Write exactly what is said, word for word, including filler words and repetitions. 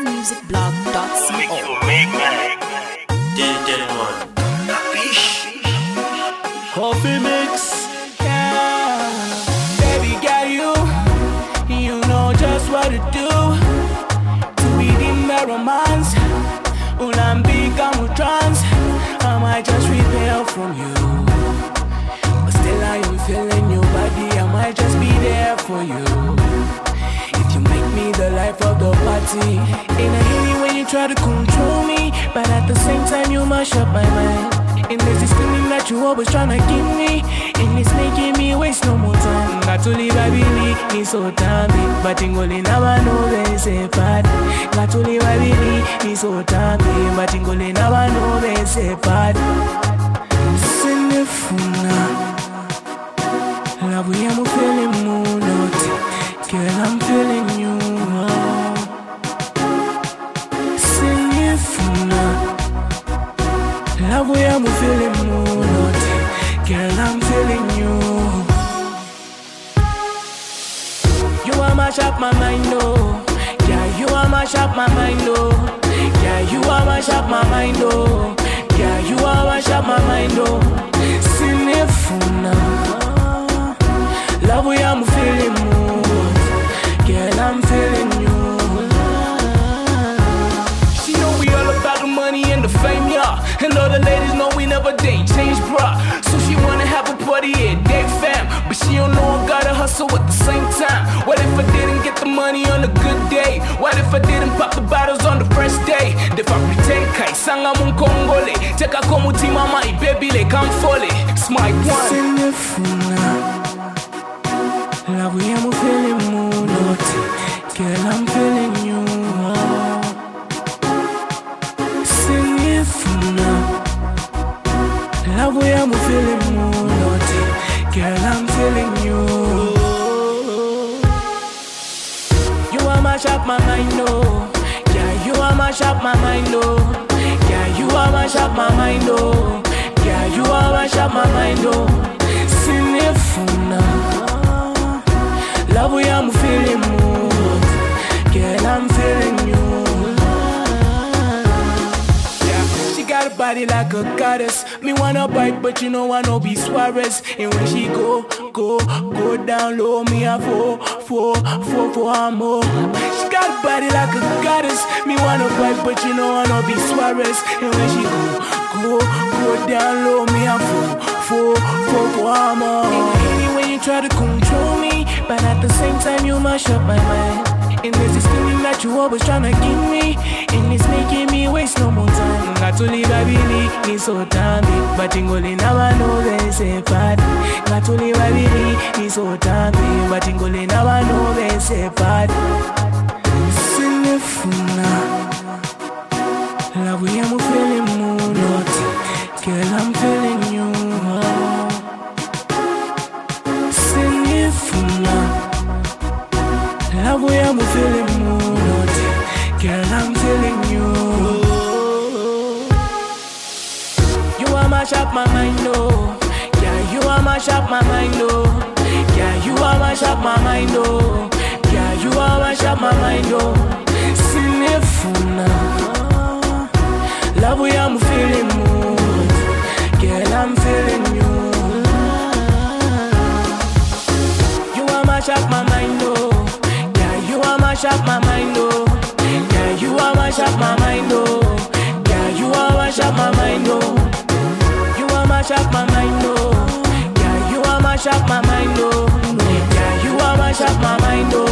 music blog dot co. Make you make man. Did did one. Coffee mix. Yeah. Baby girl, you, you know just what to do. To be the romance. Ulambika mutrans. I might just repel from you. But still I am feeling your body. I might just be there for you. If you make me the life of the party. Ain't a hate when you try to control me, but at the same time you mash up my mind. And there's this feeling that you always tryna give me, and it's making me waste no more time. Got to leave, I believe, me so tammy. But ingoli now I know they say bad. Got to leave, I believe, me so tammy. But ingoli now I know they say bad. Sinifuna, love we am feeling moon out. Girl, I'm feeling you. Sinifuna. Love way I'm feeling moon out. Girl, I'm feeling you. You are mash up my mind, oh. Yeah, you are mash up my mind, oh. Yeah, you are mash up my mind, oh. Yeah, you are mash up my mind, oh. Sinifuna. Love way I'm feeling moon out. Girl, I'm feeling you. She know we all about the money and the fame, yeah. And all the ladies know we never date, change bra. So she wanna have a party at day fam, but she don't know I gotta hustle at the same time. What if I didn't get the money on a good day? What if I didn't pop the bottles on the first day? If I pretend kai sanga mun kongole, teka komu tima mai baby le come folly. Smite one. Sinifuna, love we am feeling moon out. Girl, I'm feeling you. Love way I'm feeling moon out. Girl, I'm feeling you. You are mash up my mind, oh. Yeah, you are mash up my mind, oh. Yeah, you are mash up my mind, oh. Yeah, you are mash up my mind, oh. Sinifuna. Love way I'm feeling moon out. Girl, I'm feeling you. Got a body like a goddess. Me wanna bite, but you know I know be Suarez. And when she go, go, go down low, me I fall, fall, fall for her more. She got a body like a goddess. Me wanna bite, but you know I know be Suarez. And when she go, go, go down low, me I fall, fall, fall for her more. And I hate it when you try to control me, but at the same time you mash up my mind. And there's this feeling that you always tryna give me, and it's making me waste no more time. Got to leave, I believe, me so tammy. But ingoli now I know they say bad. Got to leave, I believe, me so tammy. But ingoli now I know they say bad. Sinifuna, love we am feeling moon out. Girl, I'm feeling you. Sinifuna. Love way I'm feeling moon out. Girl, I'm feeling you. You are mash up my mind, oh. Yeah, you are mash up my mind, oh. Yeah, you are mash up my mind, oh. Yeah, you are mash up my mind, oh. Sinifuna. Love way I'm feeling moon out. Girl, I'm feeling you. You are mash up my mind, oh. You are mash up my mind, oh. Yeah, you are mash up my mind, oh. Yeah, you are mash up my mind, oh. You are mash up my mind, oh. Yeah, you are mash up my mind, oh. Yeah, you are mash up my mind, oh.